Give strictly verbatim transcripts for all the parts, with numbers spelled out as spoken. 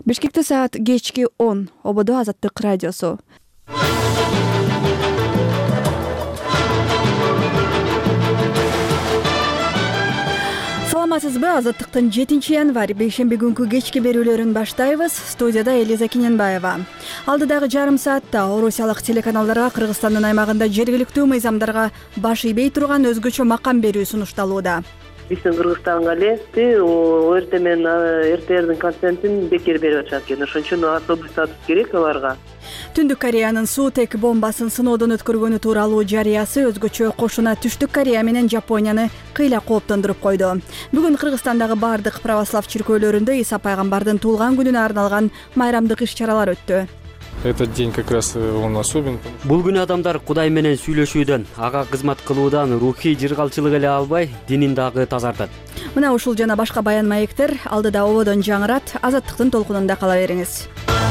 Бишкекте саат кечки он. Ободо Азаттык радиосу. Саламатсызбы? Азаттыктын жетинчи январь бейшемби күнкү кечки берүүлөрүн баштайбыз. Студияда Элиза Киненбаева. Алдыдагы жарым саатта орусиялык телеканалдарга Кыргызстандын аймагында жергиликтүү мыйзамдарга баш ийбей турган өзгөчө макам берүү сунушталууда. Биздин Кыргызстанга эле ОРТ менен эр тэ эрдин контентин бекер берип атышат экен. Ошон үчүн особый статус керек аларга. Түндүк Кореянын суутек бомбасын сыноодон өткөргөнү тууралуу жарыясы өзгөчө кошуна Түштүк Корея менен Жапонияны кыйла кооптондуруп койду. Бүгүн Кыргызстандагы бардык православ чиркөөлөрүндө Иса пайгамбардын туулган күнүнө арналган майрамдык иш-чаралар өттү. Этот день как раз он особен. Бул күнү адамдар Кудай менен сүйлөшүүдөн, ага кызмат кылуудан рухий жыргалчылык эле албай, динин дагы тазартат. Мына ушул жана башка баян маектер алдыда ободон жаңырат. Азаттыктын толкунунда кала бериңиз.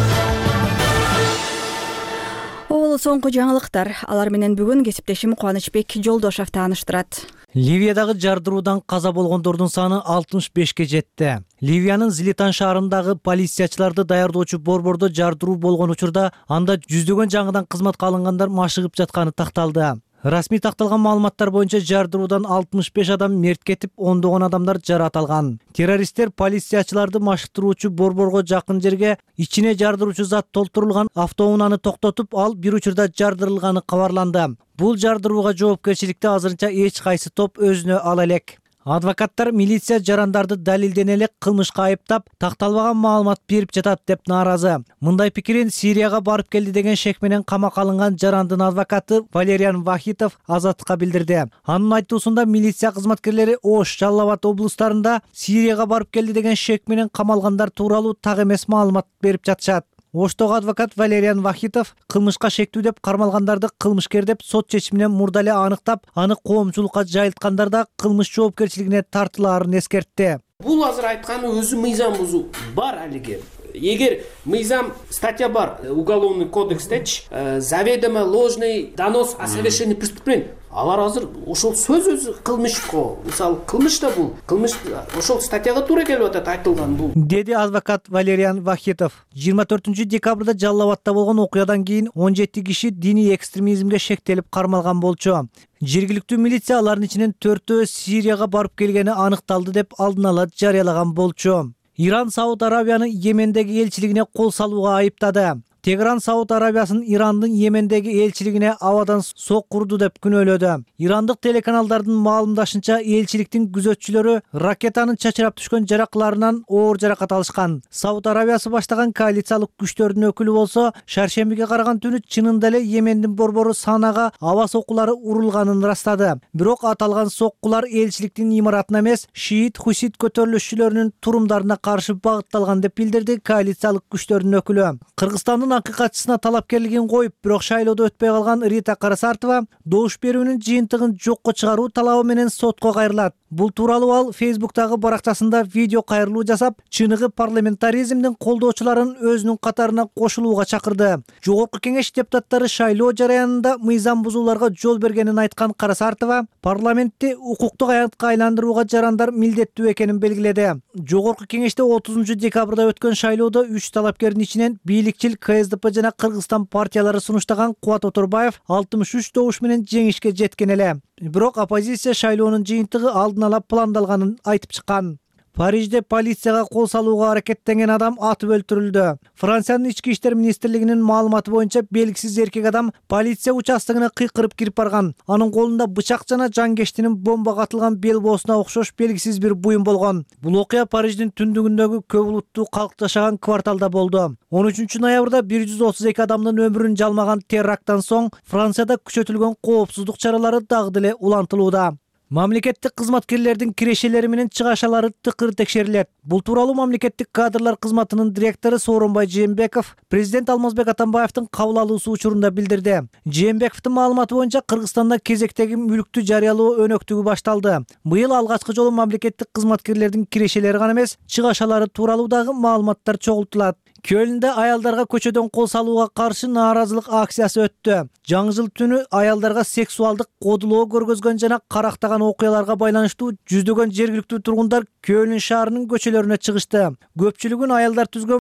Оболу соңку жаңылыктар. Алар менен бүгүн кесиптешим Кубанычбек Жолдошов тааныштырат. Ливиядагы жардыруудан каза болгондордун саны алтымыш бешке жетти. Ливиянын Зилитан шаарындагы полициячыларды даярдоочу борбордо жардыруу болгон учурда анда жүздөгөн жаңыдан кызматка алынгандар машыгып жатканы такталды. Расмий такталган маалыматтар боюнча жардыруудан алтымыш беш адам мерт кетип, ондогон адамдар жаракат алган. Террористтер полициячыларды машыктыруучу борборго жакын жерге ичине жардыруучу зат толтурулган автоунааны токтотуп, ал бир учурда жардырылганы кабарланды. Бул жардырууга жоопкерчиликти азырынча эч кайсы топ өзүнө ала элек. Адвокаттар милиция жарандарды далилдене элек кылмышка айыптап, такталбаган маалымат берип жатат деп нааразы. Мындай пикирин Сирияга барып келди деген шек менен камакка алынган жарандын адвокаты Валериан Вахитов Азаттыкка билдирди. Анын айтуусунда милиция кызматкерлери Ош, Жалал-Абад облустарында Сирияга барып келди деген шек менен камалгандар тууралуу так эмес маалымат берип жатышат. Оштогу адвокат Валериан Вахитов кылмышка шектүү деп кармалгандарды кылмышкер деп сот чечиминен мурда эле аныктап, аны коомчулукка жайылткандар да кылмыш жоопкерчилигине тартылаарын эскертти. Бул азыр айтканы өзү мыйзам бузуу бар алиге. Эгер мыйзам статья бар уголовный кодекстечи заведомо ложный донос о совершении преступления. Алар азыр ошол сөз өзү кылмыш го. Мисалы кылмыш да бул. Кылмыш ошол статьяга туура келип атат айтылган бул. Деди адвокат Валериан Вахитов. жыйырма төртүнчү декабрда Жалал-Абадта болгон окуядан кийин он жети киши диний экстремизмге шектелип кармалган болчу. Жергиликтүү милиция алардын ичинен төртөө Сирияга барып келгени аныкталды деп алдын ала жарыялаган болчу. Иран Сауд Арабияны Йемендеги элчилигине кол салууга айыптады. Тегеран Сауд Арабиясын Ирандын Йемендеги элчилигине абадан сок курду деп күнөөлөдү. Ирандык телеканалдардын маалымдашынча, элчиликтин күзөтчүлөрү ракетанын чачырап түшкөн жаракларынан оор жаракат алышкан. Сауд Арабиясы баштаган коалициялык күчтөрдүн өкүлү болсо, шаршембиге караган түнү чынында эле Йемендин борбору Санага аба соккулары урулганын ырастады. Бирок аталган соккулар элчиликтин имаратына эмес, шиит хусит көтөрүлүшчүлөрүнүн турумдарына каршы багытталган деп билдирди коалициялык күчтөрдүн өкүлү. Кыргызстандын акыйкатчысына талапкерлигин коюп, бирок шайлоодо өтпөй калган Рита Карасартова добуш берүүнүн жыйынтыгын жокко чыгаруу талабы менен сотко кайрылат. Бул тууралуу ал Фейсбуктагы баракчасында видео кайрылуу жасап, чыныгы парламентаризмдин колдоочуларын өзүнүн катарына кошулууга чакырды. Жогорку кеңеш депутаттары шайлоо жараянында мыйзам бузууларга жол бергенин айткан Карасартова парламентти укуктук аянтка айландырууга жарандар милдеттүү экенин белгиледи. Жогорку кеңеште отузунчу декабрда өткөн шайлоодо үч талапкердин ичинен бийликчил ка эс дэ пэ жана Кыргызстан партиялары сунуштаган Кубат Оторбаев алтымыш үч добуш менен жеңишке жеткен эле. Бирок оппозиция шайлоонун жыйынтыгы алдын ала пландалганын айтып чыккан. Парижде полицияга кол салууга аракеттенген адам атып өлтүрүлдү. Франциянын ички иштер министрлигинин маалыматы боюнча белгисиз эркек адам полиция участогуна кыйкырып кирип барган. Анын колунда бычак жана жангештинин бомбага атылган бел боосуна окшош белгисиз бир буюм болгон. Бул окуя Париждин түндүгүндөгү көп улуттуу калк жашаган кварталда болду. он үчүнчү ноябрда бир жүз отуз эки адамдын өмүрүн жалмаган теракттан соң Францияда күчөтүлгөн коопсуздук чаралары дагы деле улантылууда. Мамлекеттик кызматкерлердин кирешелери менен чыгашалары тыкыр текшерилет. Бул тууралуу мамлекеттик кадрлар кызматынын директору Сооронбай Жээнбеков президент Алмазбек Атамбаевдин кабыл алуусу учурунда билдирди. Жээнбековдун маалыматы боюнча Кыргызстанда кезектеги мүлүктү жарыялоо өнөктүгү башталды. Быйыл алгачкы жолу мамлекеттик кызматкерлердин кирешелери гана эмес, чыгашалары тууралуу дагы маалыматтар чогултулат. Кölндө аялдарга көчөдөн кол салууга каршы нааразылык акциясы өттү. Жаңы жыл түнү аялдарга сексуалдык кодулоо көргөзгөн жана карактаган окуяларга байланыштуу жүздөгөн жергиликтүү тургундар Кölн шаарынын көчөлөрүнө чыгышты. Көпчүлүгүн аялдар түзгөн